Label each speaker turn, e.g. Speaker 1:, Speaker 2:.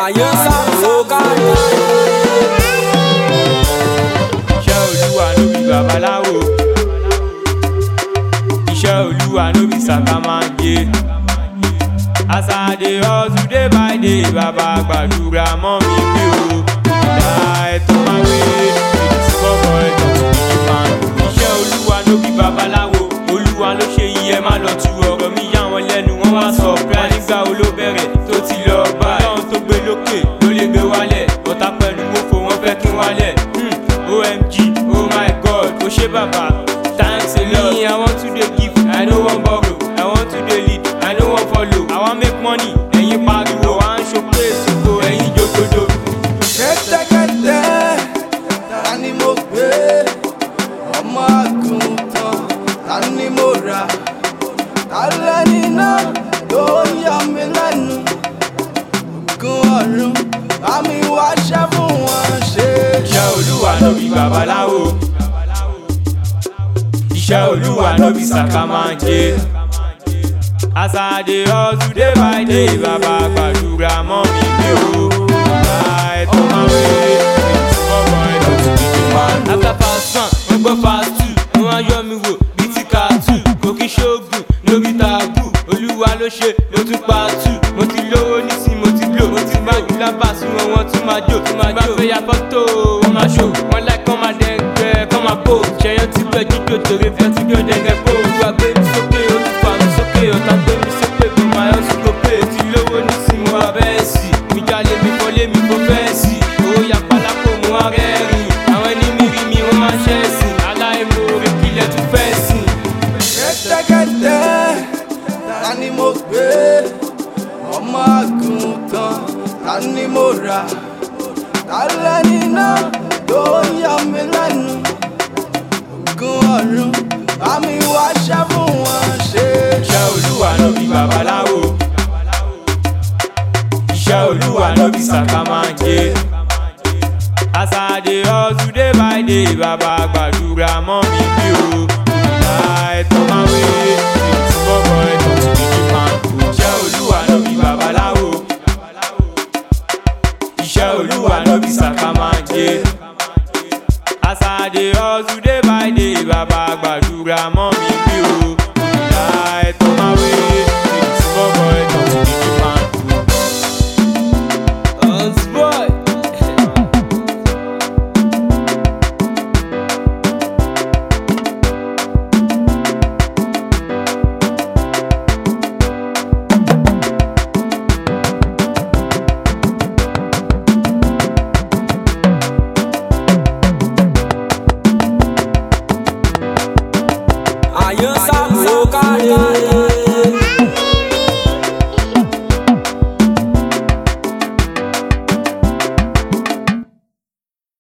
Speaker 1: ayé sàkó káyé.
Speaker 2: Iṣẹ́ Olúwa ló bí babaláwo. Iṣẹ́ Olúwa ló bí sàkámàǹjé. As I dey hustle day by day, bàbá gbàdúrà mọ́ mi pé o. Ìdá ẹ̀tọ́ máa wé ìdísọ́kọ̀ ẹ̀tọ́ ìdí máa ń lò. Iṣẹ́ Olúwa ló bí babaláwo. Olúwa ló ṣe yí ẹ má lọ tu ọ̀rọ̀ mi yá wọn lẹ́nu wọ́n wá surprise. Nígbà wo ló bẹ̀rẹ̀ tó ti lọ bá Ọlọ́run tó gbé lókè ló lè gbé wálẹ̀. Ọ̀tá pẹ̀lú mọ́fò wọ́n fẹ́ kí n wálẹ̀. OMG, oh my God, ó ṣé bàbá, thanks a lot. Me, I want to dey give, I no wan borrow. I want to dey lead, I no wan follow. I wan make money, ẹ̀yin pariwo. I wan show place, ògo ẹ̀yin jogodo.
Speaker 3: Kẹ́tẹ́kẹ́tẹ́ ta ni mo gbé? Ọmọ àgùntàn ta ni mo rà? Ta lẹ́ni náà ló yà mí lẹ́nu? Ògùn ọ̀run àmì wá ṣẹ́ fún wọn ṣe.
Speaker 2: Iṣẹ́ Olúwa ló bí babaláwo. Iṣẹ́ Olúwa ló bí sàkámàǹjé. As I dey hustle day by day, bàbá gbàdúrà mọ́ mi pé o. Ìgbà ẹ̀tọ́ máa wé ìdísọ́kọ̀ ẹ̀tọ́ ìdí máa ń lò. After fast 1, wọ́n gbọ́ fast 2, wọ́n wá yọ mi wò bí ti cartoon. Kò kí ṣóògùn lórí tààbù, Olúwa ló ṣe ló tún pa tù. Mo ti lówó nísìn mo ti blow, mo ti gbájú lábàásù wọn wọ́n tún máa jò. Bá fẹ́ ya fọ́tò wọ́n máa ṣò, wọ́n láì kọ́ máa dẹ́gbẹ́ kọ́ máa pò. Ṣẹ̀yàn ti pẹ́ jíjó torí fẹ́ tí yóò dẹ́gẹ́ pò. Olúwa gbé mi sókè, ó ti fà mí sókè, ọ̀tá gbé mi sókè, kò máa yọ sí kópè. Ti lówó nísìn mo wá bẹ́ẹ̀ sí, mi jalè mi fọ́lé mi fọ́ bẹ́ẹ̀ sí. Owó yapa lápò mo wá rẹ́rìn, àwọn ẹni mi rí mi wọ́n máa ṣẹ́ sìn. Aláìmoore kílẹ̀ tún fẹ́ sìn.
Speaker 3: Kẹ́tẹ́kẹ́tẹ́ ta ni mo gbé? Ọmọ àgùntàn ta ni mo rà? Ta lẹ́ni náà ló yà mí lẹ́nu? Ògùn ọ̀run àmì wá ṣẹ́ fún wọn ṣe.
Speaker 2: Iṣẹ́ Olúwa ló bí babaláwo. Iṣẹ́ Olúwa ló bí sàkámàǹjé. As I dey hustle day by day, bàbá gbàdúrà mọ́ mi pé o. Ìgbà ẹ̀tọ́ máa wé ìdísọ́kọ̀ ẹ̀tọ́ ìdí máa ń lò. Iṣẹ́ Olúwa ló bí babaláwo. Iṣẹ́ Olúwa ló bí sàkámàǹjé. As I dey hustle day by day, bàbá gbàdúrà mọ́